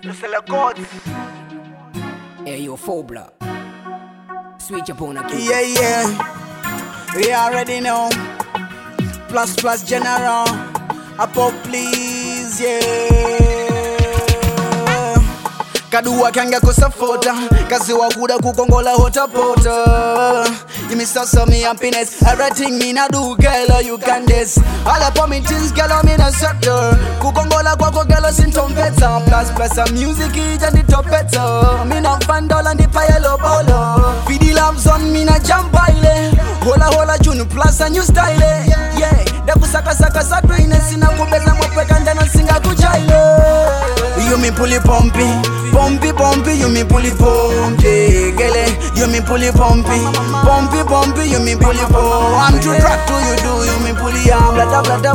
Just sell a court. Hey yo, Phobla. Switch up on a key. Yeah. We already know. Plus general. Up please, yeah. Kaduwa kanga kusafota. Kazi wakuda kukongola hotapota. You me so me happiness. Everything me na do, girl, you can this. All up on me things, girl, me na sector. Kukongola kwako, girl, sintom better. Plus some music, and the top better. Me na fan doll and the yellow bolo. Fidi lamps on me na jump baile. Hola June plus a new style. Yeah, daku saka greenness ina kubeza mwapeka ndano singa kujaile. You me pulley pumpy, you me pulley pumpy, gele. You me pulley pumpy, you me pulley pumpy. I'm too drunk to you do, you me pulley blata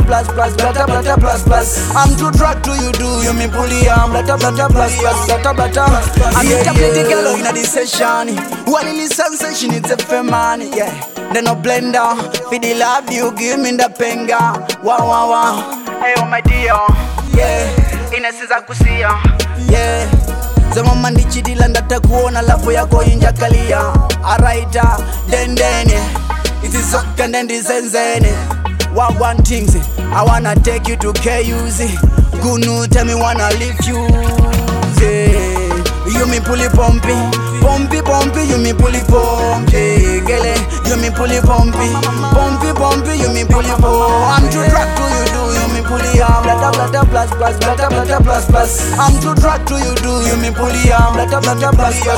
plus. I'm too drunk to you do, you me pulley blata blata. I'm the tablet girl in the session. One in the sensation, it's a female, yeah. Then no blender, for the love you give me the penga. Wow. Hey, oh my dear, yeah. Inasiza kusia, yeah. Zema mandichidila ndata kuona lafu yako injakalia. Araita, then it is okay and then zenzene. What one things, I wanna take you to KUZ. Gunu tell me wanna leave you, yeah. You me pulley pumpy, you me pulley pumpy, gele. You me pulley pumpy, you me pulley pumpy. I'm too drunk to you do, you me pulley blata plus. I'm too drunk to you do, you me pulley blata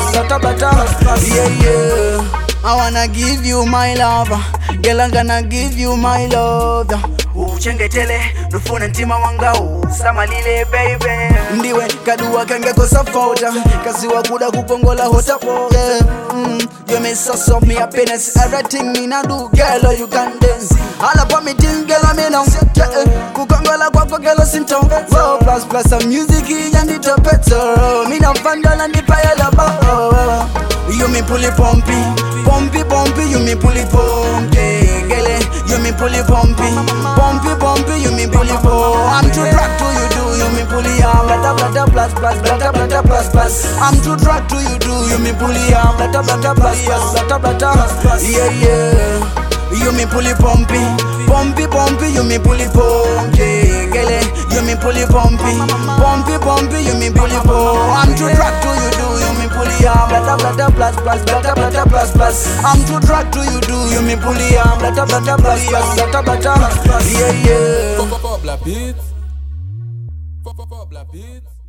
plus. Yeah. I wanna give you my love, girl, I'm gonna give you my love. Uchengetele, nufuna ntima wanga samalile baby. Ndiwe kaduwa kange kusafota, kazi wakuda kukongola hotapota. You me so me happiness, everything me na do, girl, you can dance. All up on me thing, girl, me now. Kukongola kwako, girl, sintom. Plus some music, and it a better. Me na fan girl and the payala ba. You me pulley pumpy, you me pulley pumpy, gele. You me pulley pumpy, you me pulley pumpy. I'm too drunk to you do, you me pulley blata plus. I'm too drunk to you do, you me pulley blata plus. Yeah. You me pulley pumpy, you me pulley pumpy, gele. You me pulley pumpy, you me pulley pumpy. I'm too drunk to you do, you me pulley blata plus. I'm too drunk to you do, you me pulley blata plus. Yeah. Phobla beats.